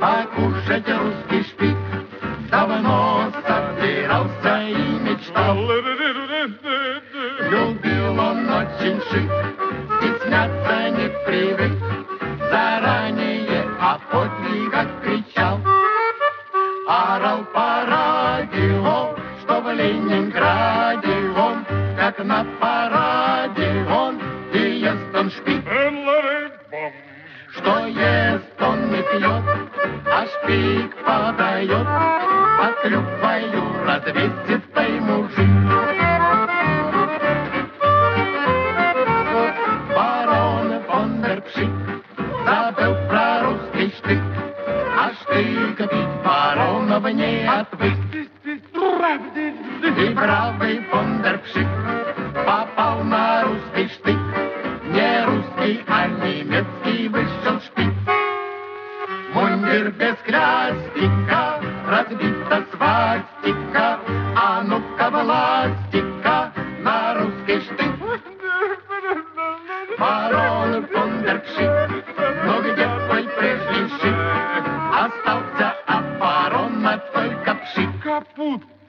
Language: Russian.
покушать русский шпик. Давно собирался и мечтал. Любил он очень шик, стесняться не привык. Заранее о подвигах кричал. Орал по радио, что в Ленинграде он, как на параде он, и ест он шпик. Что ест он не пьет, а шпик подает под клюквою развесистый мужик. Барон фон дер Пшик забыл про русский штык, а штык бить баронов не отвык. И бравый фон дер Пшик попал на русский штык, не русский, а немецкий вышел шпик. Мундир без крестика, разбита свастика, а ну-ка властика на русский штык. Барон фон дер Пшик, ну где твой прежний шик? Остался от барона только пшик. Капут.